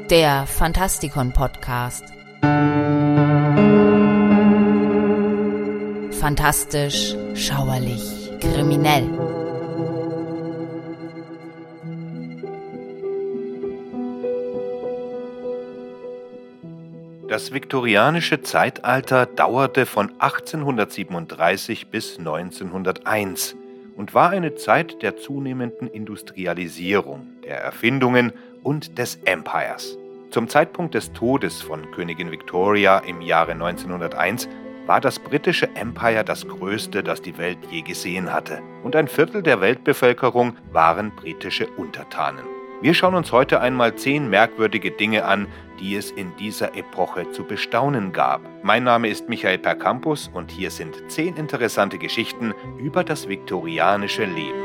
Der Fantastikon-Podcast. Fantastisch, schauerlich, kriminell. Das viktorianische Zeitalter dauerte von 1837 bis 1901 und war eine Zeit der zunehmenden Industrialisierung, der Erfindungen und des Empires. Zum Zeitpunkt des Todes von Königin Victoria im Jahre 1901 war das britische Empire das größte, das die Welt je gesehen hatte, und ein Viertel der Weltbevölkerung waren britische Untertanen. Wir schauen uns heute einmal 10 merkwürdige Dinge an, die es in dieser Epoche zu bestaunen gab. Mein Name ist Michael Percampus und hier sind 10 interessante Geschichten über das viktorianische Leben.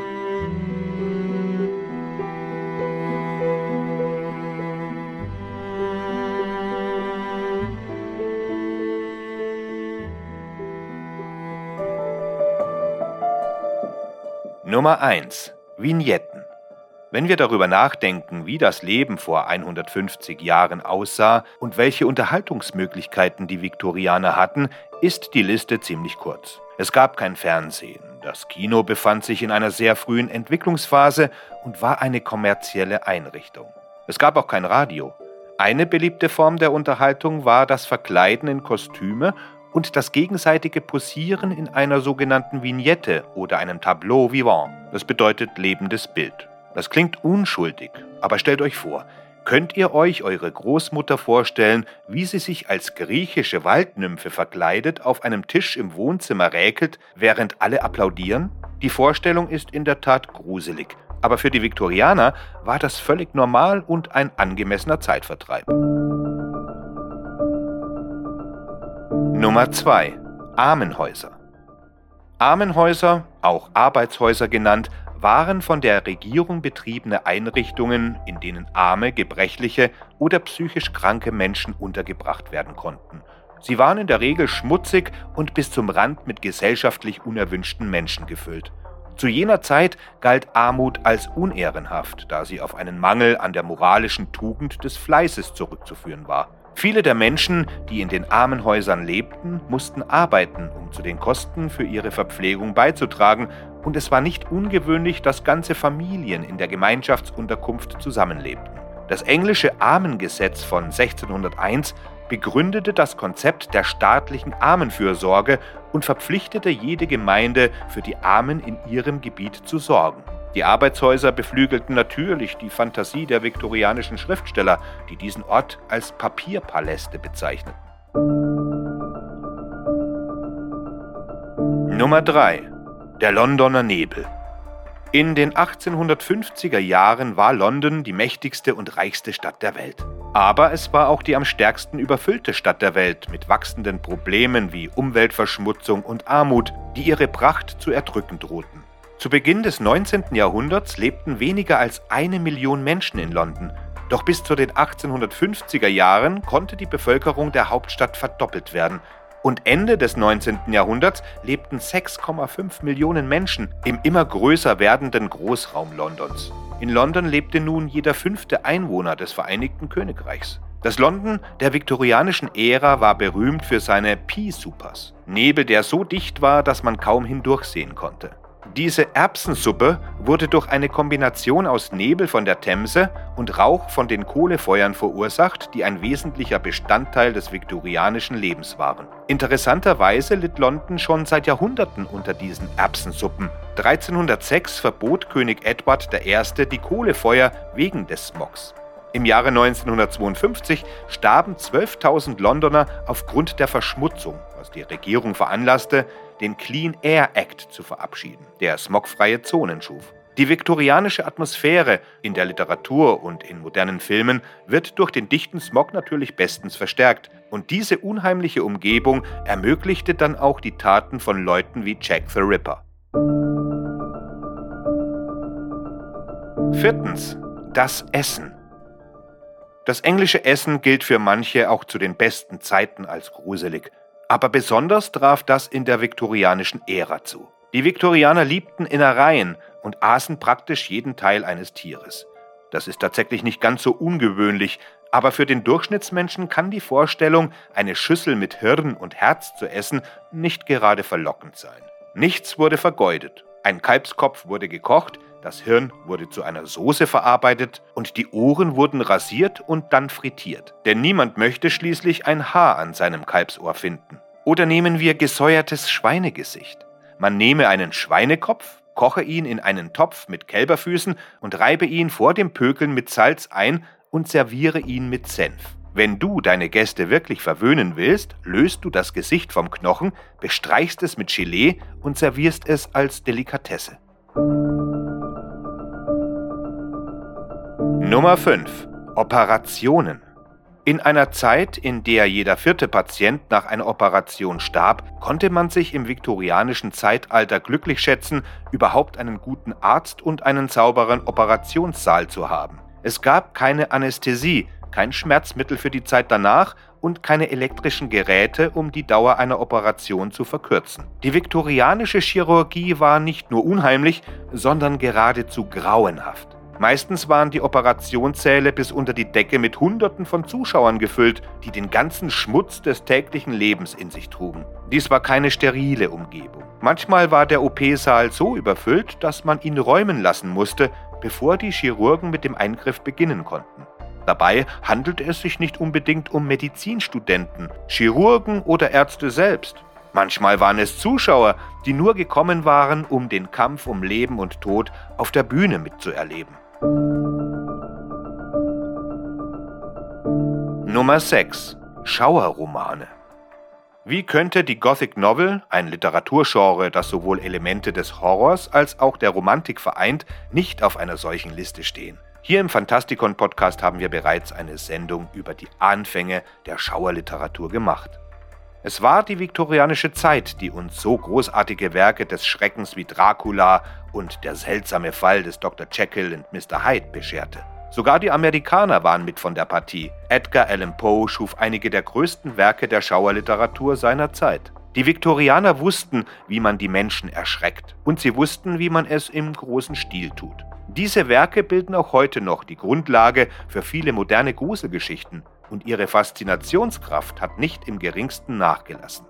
Nummer 1. Vignetten. Wenn wir darüber nachdenken, wie das Leben vor 150 Jahren aussah und welche Unterhaltungsmöglichkeiten die Viktorianer hatten, ist die Liste ziemlich kurz. Es gab kein Fernsehen, das Kino befand sich in einer sehr frühen Entwicklungsphase und war eine kommerzielle Einrichtung. Es gab auch kein Radio. Eine beliebte Form der Unterhaltung war das Verkleiden in Kostüme und das gegenseitige Posieren in einer sogenannten Vignette oder einem Tableau vivant. Das bedeutet lebendes Bild. Das klingt unschuldig, aber stellt euch vor, könnt ihr euch eure Großmutter vorstellen, wie sie sich als griechische Waldnymphe verkleidet auf einem Tisch im Wohnzimmer räkelt, während alle applaudieren? Die Vorstellung ist in der Tat gruselig, aber für die Viktorianer war das völlig normal und ein angemessener Zeitvertreib. Nummer 2. Armenhäuser. Armenhäuser, auch Arbeitshäuser genannt, waren von der Regierung betriebene Einrichtungen, in denen arme, gebrechliche oder psychisch kranke Menschen untergebracht werden konnten. Sie waren in der Regel schmutzig und bis zum Rand mit gesellschaftlich unerwünschten Menschen gefüllt. Zu jener Zeit galt Armut als unehrenhaft, da sie auf einen Mangel an der moralischen Tugend des Fleißes zurückzuführen war. Viele der Menschen, die in den Armenhäusern lebten, mussten arbeiten, um zu den Kosten für ihre Verpflegung beizutragen, und es war nicht ungewöhnlich, dass ganze Familien in der Gemeinschaftsunterkunft zusammenlebten. Das englische Armengesetz von 1601 begründete das Konzept der staatlichen Armenfürsorge und verpflichtete jede Gemeinde, für die Armen in ihrem Gebiet zu sorgen. Die Arbeitshäuser beflügelten natürlich die Fantasie der viktorianischen Schriftsteller, die diesen Ort als Papierpaläste bezeichneten. Nummer 3. Der Londoner Nebel. In den 1850er Jahren war London die mächtigste und reichste Stadt der Welt. Aber es war auch die am stärksten überfüllte Stadt der Welt mit wachsenden Problemen wie Umweltverschmutzung und Armut, die ihre Pracht zu erdrücken drohten. Zu Beginn des 19. Jahrhunderts lebten weniger als 1 Million Menschen in London. Doch bis zu den 1850er Jahren konnte die Bevölkerung der Hauptstadt verdoppelt werden. Und Ende des 19. Jahrhunderts lebten 6,5 Millionen Menschen im immer größer werdenden Großraum Londons. In London lebte nun jeder 5. Einwohner des Vereinigten Königreichs. Das London der viktorianischen Ära war berühmt für seine Pea-Soupers. Nebel, der so dicht war, dass man kaum hindurchsehen konnte. Diese Erbsensuppe wurde durch eine Kombination aus Nebel von der Themse und Rauch von den Kohlefeuern verursacht, die ein wesentlicher Bestandteil des viktorianischen Lebens waren. Interessanterweise litt London schon seit Jahrhunderten unter diesen Erbsensuppen. 1306 verbot König Edward I. die Kohlefeuer wegen des Smogs. Im Jahre 1952 starben 12.000 Londoner aufgrund der Verschmutzung, was die Regierung veranlasste, den Clean Air Act zu verabschieden, der smogfreie Zonen schuf. Die viktorianische Atmosphäre in der Literatur und in modernen Filmen wird durch den dichten Smog natürlich bestens verstärkt. Und diese unheimliche Umgebung ermöglichte dann auch die Taten von Leuten wie Jack the Ripper. 4. Das Essen. Das englische Essen gilt für manche auch zu den besten Zeiten als gruselig. Aber besonders traf das in der viktorianischen Ära zu. Die Viktorianer liebten Innereien und aßen praktisch jeden Teil eines Tieres. Das ist tatsächlich nicht ganz so ungewöhnlich, Aber für den Durchschnittsmenschen kann die Vorstellung, eine Schüssel mit Hirn und Herz zu essen, nicht gerade verlockend sein. Nichts wurde vergeudet. Ein Kalbskopf wurde gekocht, das Hirn wurde zu einer Soße verarbeitet und die Ohren wurden rasiert und dann frittiert. Denn niemand möchte schließlich ein Haar an seinem Kalbsohr finden. Oder nehmen wir gesäuertes Schweinegesicht. Man nehme einen Schweinekopf, koche ihn in einen Topf mit Kälberfüßen und reibe ihn vor dem Pökeln mit Salz ein und serviere ihn mit Senf. Wenn du deine Gäste wirklich verwöhnen willst, löst du das Gesicht vom Knochen, bestreichst es mit Gelee und servierst es als Delikatesse. Nummer 5. Operationen. In einer Zeit, in der jeder 4. Patient nach einer Operation starb, konnte man sich im viktorianischen Zeitalter glücklich schätzen, überhaupt einen guten Arzt und einen sauberen Operationssaal zu haben. Es gab keine Anästhesie, kein Schmerzmittel für die Zeit danach und keine elektrischen Geräte, um die Dauer einer Operation zu verkürzen. Die viktorianische Chirurgie war nicht nur unheimlich, sondern geradezu grauenhaft. Meistens waren die Operationssäle bis unter die Decke mit Hunderten von Zuschauern gefüllt, die den ganzen Schmutz des täglichen Lebens in sich trugen. Dies war keine sterile Umgebung. Manchmal war der OP-Saal so überfüllt, dass man ihn räumen lassen musste, bevor die Chirurgen mit dem Eingriff beginnen konnten. Dabei handelte es sich nicht unbedingt um Medizinstudenten, Chirurgen oder Ärzte selbst. Manchmal waren es Zuschauer, die nur gekommen waren, um den Kampf um Leben und Tod auf der Bühne mitzuerleben. Nummer 6. Schauerromane. Wie könnte die Gothic Novel, ein Literaturgenre, das sowohl Elemente des Horrors als auch der Romantik vereint, nicht auf einer solchen Liste stehen? Hier im Fantastikon-Podcast haben wir bereits eine Sendung über die Anfänge der Schauerliteratur gemacht. Es war die viktorianische Zeit, die uns so großartige Werke des Schreckens wie Dracula und der seltsame Fall des Dr. Jekyll und Mr. Hyde bescherte. Sogar die Amerikaner waren mit von der Partie. Edgar Allan Poe schuf einige der größten Werke der Schauerliteratur seiner Zeit. Die Viktorianer wussten, wie man die Menschen erschreckt, und sie wussten, wie man es im großen Stil tut. Diese Werke bilden auch heute noch die Grundlage für viele moderne Gruselgeschichten, und ihre Faszinationskraft hat nicht im geringsten nachgelassen.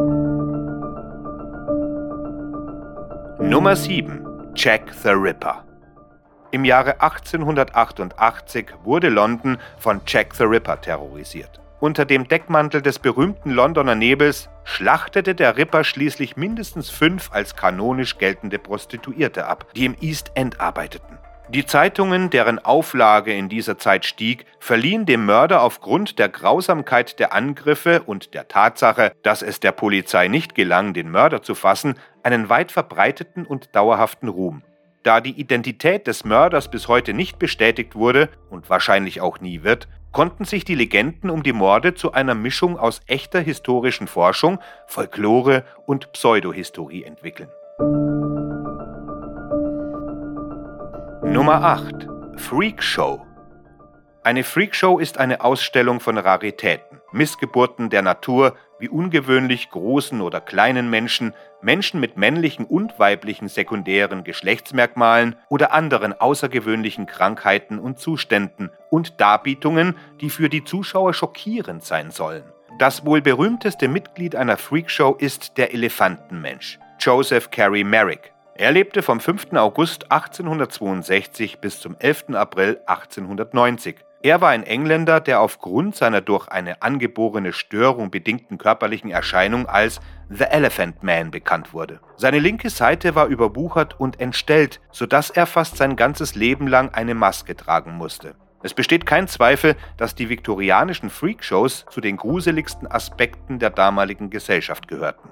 Nummer 7. Jack the Ripper. Im Jahre 1888 wurde London von Jack the Ripper terrorisiert. Unter dem Deckmantel des berühmten Londoner Nebels schlachtete der Ripper schließlich mindestens 5 als kanonisch geltende Prostituierte ab, die im East End arbeiteten. Die Zeitungen, deren Auflage in dieser Zeit stieg, verliehen dem Mörder aufgrund der Grausamkeit der Angriffe und der Tatsache, dass es der Polizei nicht gelang, den Mörder zu fassen, einen weit verbreiteten und dauerhaften Ruhm. Da die Identität des Mörders bis heute nicht bestätigt wurde und wahrscheinlich auch nie wird, konnten sich die Legenden um die Morde zu einer Mischung aus echter historischen Forschung, Folklore und Pseudohistorie entwickeln. Nummer 8. Freakshow. Eine Freakshow ist eine Ausstellung von Raritäten, Missgeburten der Natur, wie ungewöhnlich großen oder kleinen Menschen, Menschen mit männlichen und weiblichen sekundären Geschlechtsmerkmalen oder anderen außergewöhnlichen Krankheiten und Zuständen und Darbietungen, die für die Zuschauer schockierend sein sollen. Das wohl berühmteste Mitglied einer Freakshow ist der Elefantenmensch, Joseph Carey Merrick. Er lebte vom 5. August 1862 bis zum 11. April 1890. Er war ein Engländer, der aufgrund seiner durch eine angeborene Störung bedingten körperlichen Erscheinung als The Elephant Man bekannt wurde. Seine linke Seite war überwuchert und entstellt, sodass er fast sein ganzes Leben lang eine Maske tragen musste. Es besteht kein Zweifel, dass die viktorianischen Freakshows zu den gruseligsten Aspekten der damaligen Gesellschaft gehörten.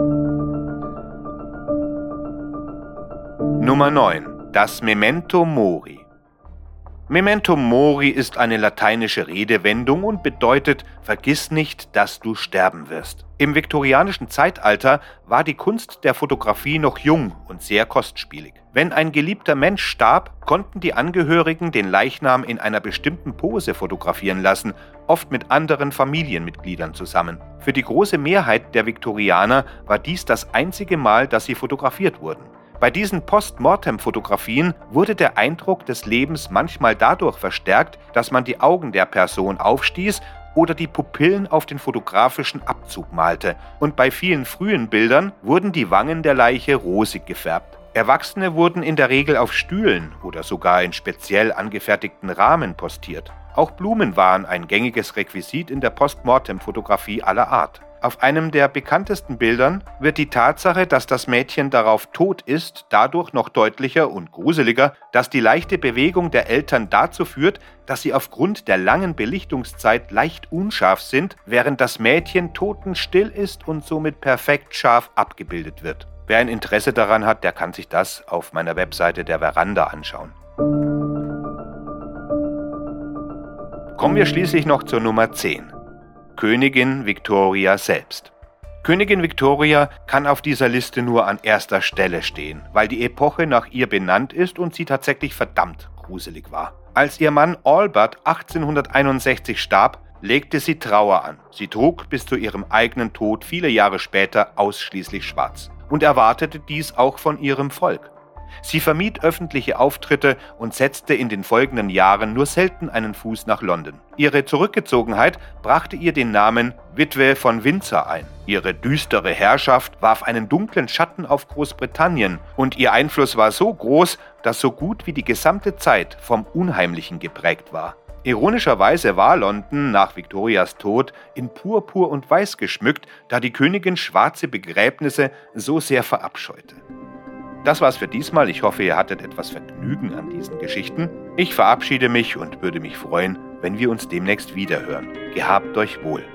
Nummer 9. Das Memento Mori. Memento Mori ist eine lateinische Redewendung und bedeutet, vergiss nicht, dass du sterben wirst. Im viktorianischen Zeitalter war die Kunst der Fotografie noch jung und sehr kostspielig. Wenn ein geliebter Mensch starb, konnten die Angehörigen den Leichnam in einer bestimmten Pose fotografieren lassen, oft mit anderen Familienmitgliedern zusammen. Für die große Mehrheit der Viktorianer war dies das einzige Mal, dass sie fotografiert wurden. Bei diesen Post-Mortem-Fotografien wurde der Eindruck des Lebens manchmal dadurch verstärkt, dass man die Augen der Person aufstieß oder die Pupillen auf den fotografischen Abzug malte. Und bei vielen frühen Bildern wurden die Wangen der Leiche rosig gefärbt. Erwachsene wurden in der Regel auf Stühlen oder sogar in speziell angefertigten Rahmen postiert. Auch Blumen waren ein gängiges Requisit in der Postmortem-Fotografie aller Art. Auf einem der bekanntesten Bildern wird die Tatsache, dass das Mädchen darauf tot ist, dadurch noch deutlicher und gruseliger, dass die leichte Bewegung der Eltern dazu führt, dass sie aufgrund der langen Belichtungszeit leicht unscharf sind, während das Mädchen totenstill ist und somit perfekt scharf abgebildet wird. Wer ein Interesse daran hat, der kann sich das auf meiner Webseite der Veranda anschauen. Kommen wir schließlich noch zur Nummer 10. Königin Victoria selbst. Königin Victoria kann auf dieser Liste nur an erster Stelle stehen, weil die Epoche nach ihr benannt ist und sie tatsächlich verdammt gruselig war. Als ihr Mann Albert 1861 starb, legte sie Trauer an. Sie trug bis zu ihrem eigenen Tod viele Jahre später ausschließlich schwarz und erwartete dies auch von ihrem Volk. Sie vermied öffentliche Auftritte und setzte in den folgenden Jahren nur selten einen Fuß nach London. Ihre Zurückgezogenheit brachte ihr den Namen Witwe von Windsor ein. Ihre düstere Herrschaft warf einen dunklen Schatten auf Großbritannien und ihr Einfluss war so groß, dass so gut wie die gesamte Zeit vom Unheimlichen geprägt war. Ironischerweise war London nach Victorias Tod in Purpur und Weiß geschmückt, da die Königin schwarze Begräbnisse so sehr verabscheute. Das war's für diesmal. Ich hoffe, ihr hattet etwas Vergnügen an diesen Geschichten. Ich verabschiede mich und würde mich freuen, wenn wir uns demnächst wiederhören. Gehabt euch wohl.